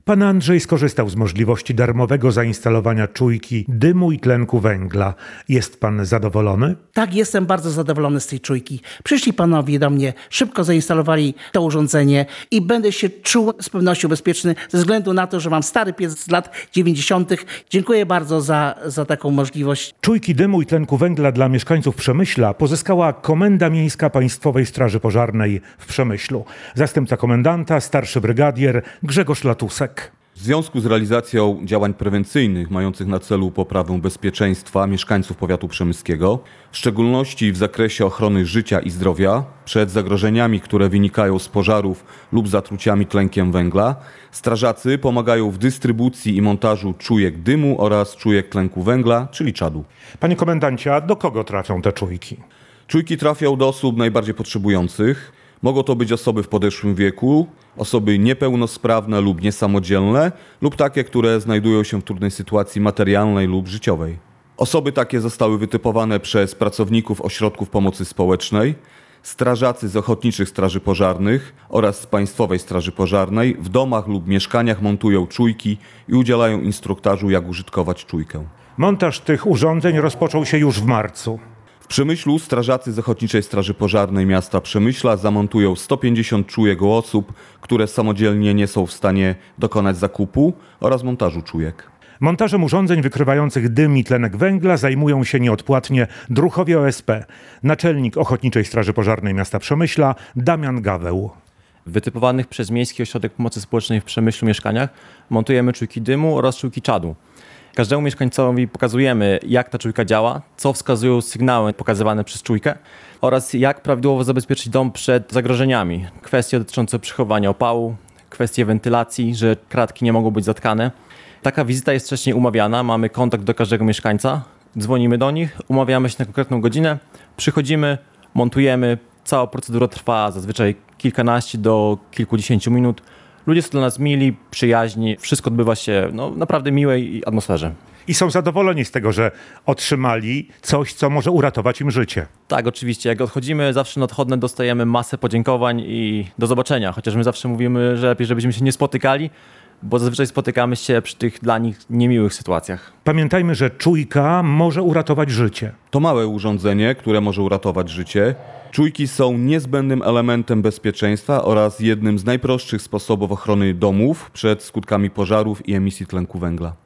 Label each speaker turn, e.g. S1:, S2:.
S1: Pan Andrzej skorzystał z możliwości darmowego zainstalowania czujki dymu i tlenku węgla. Jest pan zadowolony?
S2: Tak, jestem bardzo zadowolony z tej czujki. Przyszli panowie do mnie, szybko zainstalowali to urządzenie i będę się czuł z pewnością bezpieczny ze względu na to, że mam stary piec z lat 90. Dziękuję bardzo za taką możliwość.
S1: Czujki dymu i tlenku węgla dla mieszkańców Przemyśla pozyskała Komenda Miejska Państwowej Straży Pożarnej w Przemyślu. Zastępca komendanta, starszy brygadier Grzegorz Latusek.
S3: W związku z realizacją działań prewencyjnych mających na celu poprawę bezpieczeństwa mieszkańców powiatu przemyskiego, w szczególności w zakresie ochrony życia i zdrowia przed zagrożeniami, które wynikają z pożarów lub zatruciami tlenkiem węgla, strażacy pomagają w dystrybucji i montażu czujek dymu oraz czujek tlenku węgla, czyli czadu.
S1: Panie komendancie, a do kogo trafią te czujki?
S3: Czujki trafią do osób najbardziej potrzebujących. Mogą to być osoby w podeszłym wieku, osoby niepełnosprawne lub niesamodzielne lub takie, które znajdują się w trudnej sytuacji materialnej lub życiowej. Osoby takie zostały wytypowane przez pracowników ośrodków pomocy społecznej, strażacy z ochotniczych straży pożarnych oraz z Państwowej Straży Pożarnej w domach lub mieszkaniach montują czujki i udzielają instruktażu, jak użytkować czujkę.
S1: Montaż tych urządzeń rozpoczął się już w marcu.
S3: W Przemyślu strażacy z Ochotniczej Straży Pożarnej miasta Przemyśla zamontują 150 czujek u osób, które samodzielnie nie są w stanie dokonać zakupu oraz montażu czujek.
S1: Montażem urządzeń wykrywających dym i tlenek węgla zajmują się nieodpłatnie druhowie OSP. Naczelnik Ochotniczej Straży Pożarnej miasta Przemyśla Damian Gaweł.
S4: W wytypowanych przez Miejski Ośrodek Pomocy Społecznej w Przemyślu mieszkaniach montujemy czujki dymu oraz czujki czadu. Każdemu mieszkańcowi pokazujemy, jak ta czujka działa, co wskazują sygnały pokazywane przez czujkę oraz jak prawidłowo zabezpieczyć dom przed zagrożeniami. Kwestie dotyczące przechowywania opału, kwestie wentylacji, że kratki nie mogą być zatkane. Taka wizyta jest wcześniej umawiana, mamy kontakt do każdego mieszkańca, dzwonimy do nich, umawiamy się na konkretną godzinę, przychodzimy, montujemy. Cała procedura trwa zazwyczaj kilkanaście do kilkudziesięciu minut. Ludzie są dla nas mili, przyjaźni, wszystko odbywa się naprawdę miłej atmosferze.
S1: I są zadowoleni z tego, że otrzymali coś, co może uratować im życie.
S4: Tak, oczywiście. Jak odchodzimy zawsze na odchodne, dostajemy masę podziękowań i do zobaczenia. Chociaż my zawsze mówimy, że lepiej, żebyśmy się nie spotykali, bo zazwyczaj spotykamy się przy tych dla nich niemiłych sytuacjach.
S1: Pamiętajmy, że czujka może uratować życie.
S3: To małe urządzenie, które może uratować życie. Czujki są niezbędnym elementem bezpieczeństwa oraz jednym z najprostszych sposobów ochrony domów przed skutkami pożarów i emisji tlenku węgla.